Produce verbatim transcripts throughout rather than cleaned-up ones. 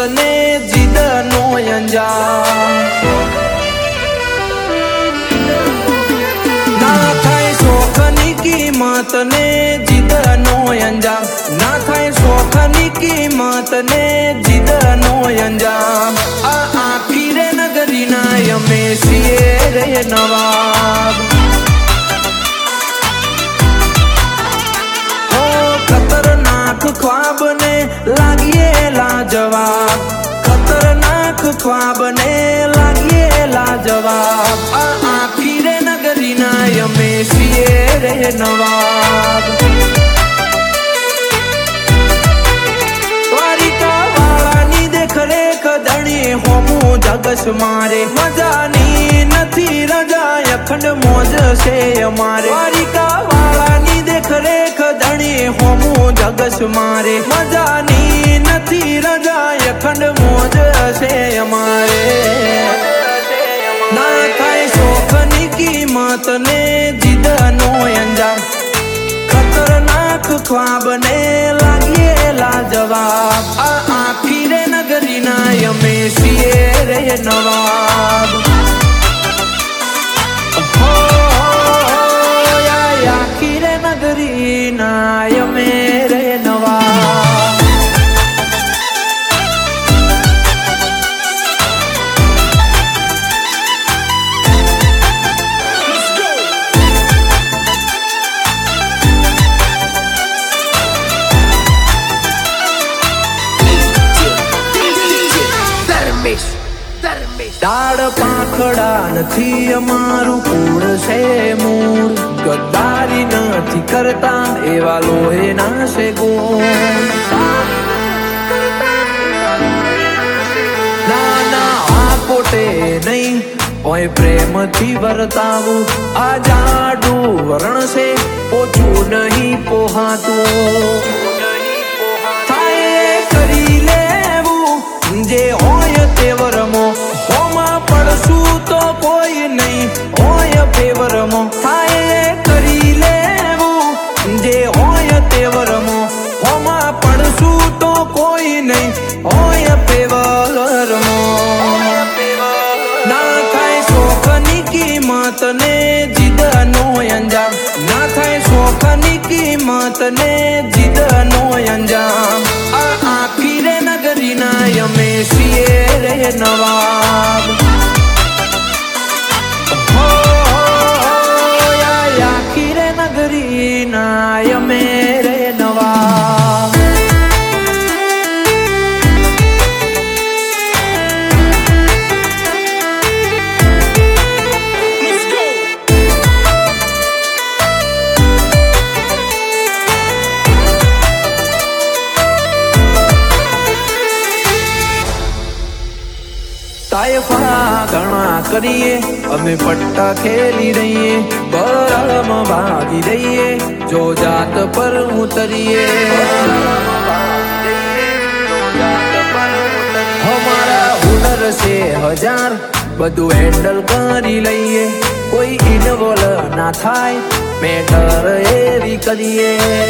ને જીદ નો અંજામ ના થાય શોખની કિંમત ને જીદ નો અંજામ ના થાય શોખની કિંમત ને જીદ નો અંજામ આ આખી રે નગરી ના અમે છીએ રે નવાબ खतरनाक ख्वाब ने लागिए लाजवाब खतरनाक ख्वाब ने लागिए लाजवाब आ आखी रे नगरी ना यमे सीए रे नवाब द्वारिका वाळानी देख रेख धणी होमू जगस मारे मजानी नथी रजा अखंड मौज से अमारे द्वारिका वाळानी देख रेख धणी होमू जगस मारे मजानी नथी रजा अखंड मौज से अमारे ना थाय शोखनी कीमत ने जिद नो अंजाम खतरनाक ख्वाब ने लागिए लाजवाब आ आखी रे नगरी ना यमे सीए रे नवाब हो या आखी रे नगरी ना यमे रे नवाब डाड़ पाखड़ा नथी अमारू कूड़ से मूળ गद्दारी नथी करता एवा लोहे ना से गुण ना ना आ कोटे नहीं ओए प्रेम थी वर्तावू आ जाडू वरण से ओछू नहीं पोहातू थाए करी लेवू जे होय तेवरमो होमा पड़सू तो कोई नहीं होय फेवरमो थाए करी लेवू जे होय तेवरमो होमा पड़सू तो कोई नहीं होय फेवरमो ना थाय शोखनी कीमत ने जिद नो अंजाम ना थाय शोखनी कीमत ने जिद नो अंजाम आ आखी रे नगरी ना यमे सीए रे नवाब हो या आखी रे नगरी ना यमे रे नवाब तायफा घणा करिए अमे पट्टा खेली रहिए बरम भागी रहिए जो जात पर उतरिए हमारा हुनर से हजार बधु हैंडल करी लईए कोई इनवोल ना थाय मेटर एवी करिए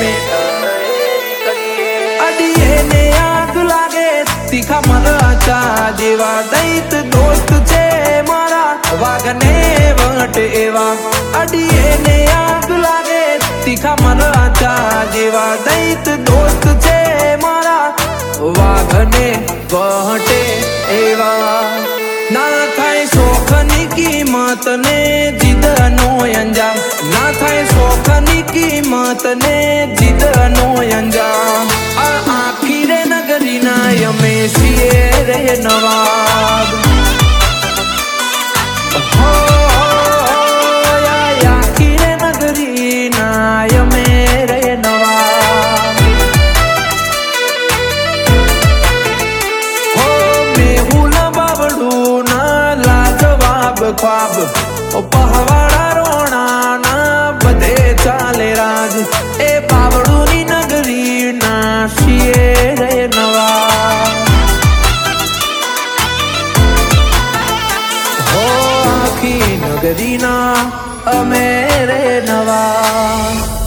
अडिए ने आग लागे तीखा मरचा जेवा दैत दोस्त छे मारा वागने वट एवा अडिए ने आग लागे तीखा मरचा जेवा दैत दोस्त छे मारा वागने वटे एवा ना थाय शोखनी कीमत ने जिद नो अंजाम ना थाय शोखनी कीमत ने जिद नो अंजाम आ आखी रे नगरी ना यमे सीए रे नवाब हो या आखी रे नगरी ना यमे रे नवाब हो मेहुल बाबड़ू ना लाजवाब ख्वाब पहवाड़ा रोना ना बधे चाले राज ए बाबड़ू नी नगरी ना सीए रे नवाब हो आखी नगरी ना अमेरे नवाब।